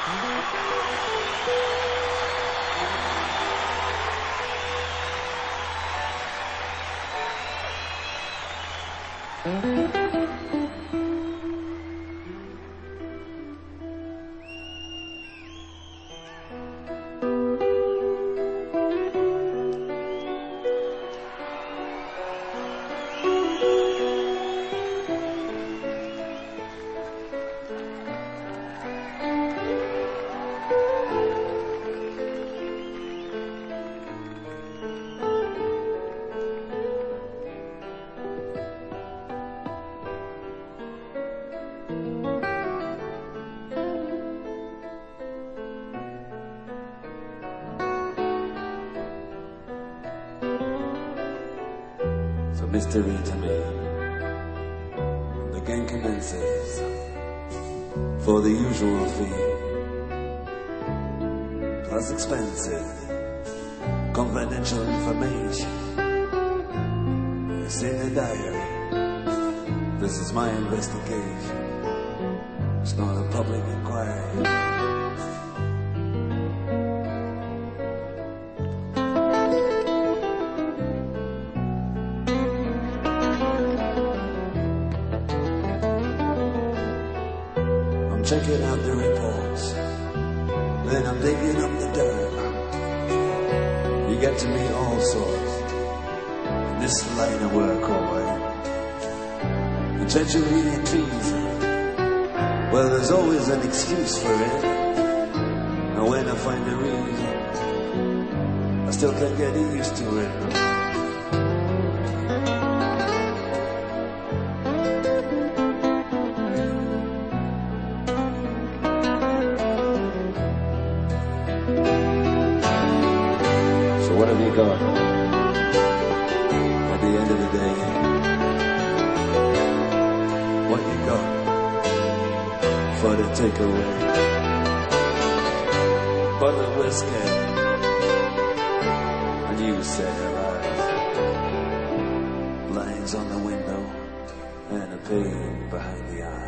Mystery to me. The game commences for the usual fee, plus expensive confidential information. It's in the diary. This is my investigation. It's not a public inquiry. Checking out the reports, then I'm digging up the dirt. You get to meet all sorts in this line of work, alright. And treachery and treason, well, there's always an excuse for it. And when I find a reason, I still can't get used to it. What have you got at the end of the day? What you got for the takeaway? Bottle of whiskey, and you said alive. Lines on the window and a pain behind the eyes.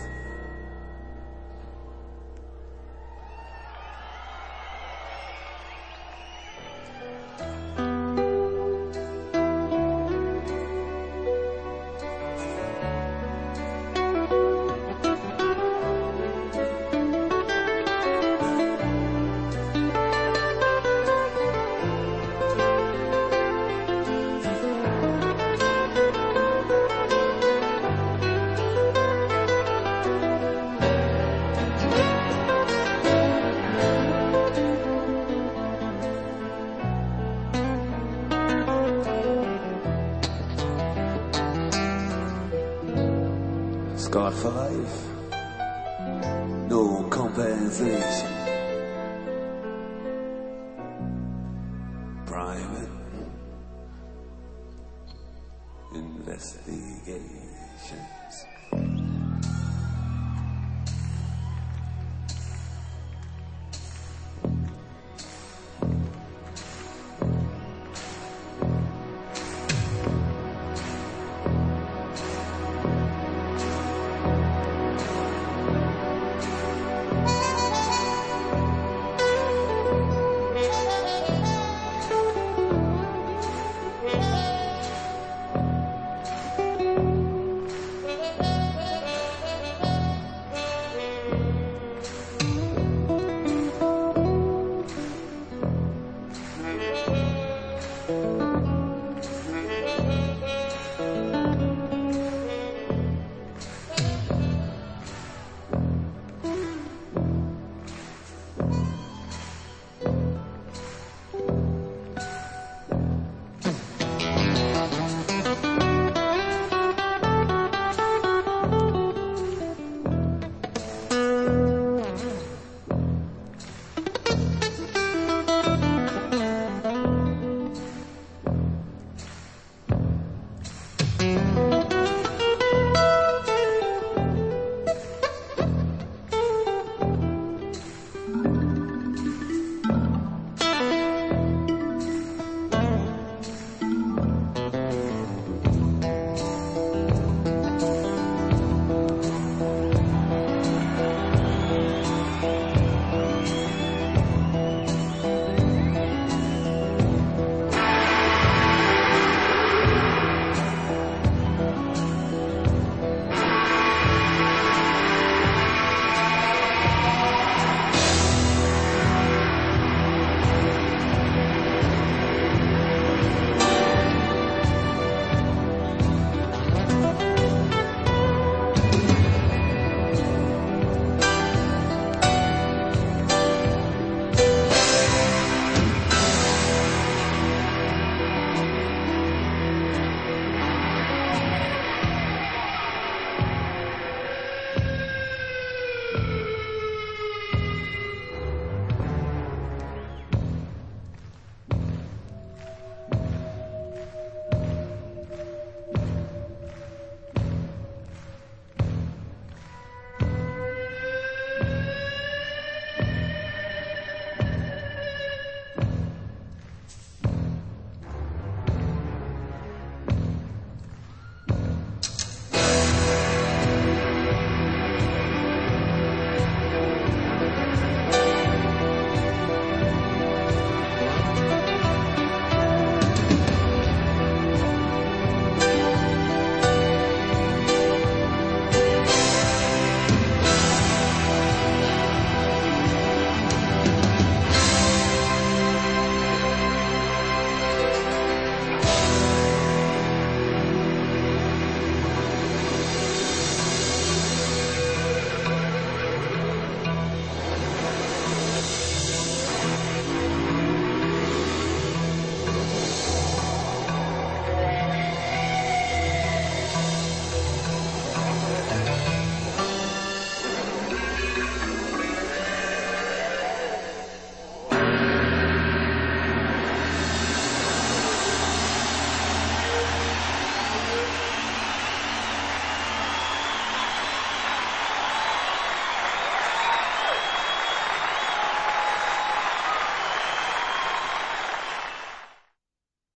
Scarred for life, no compensation. Private investigation.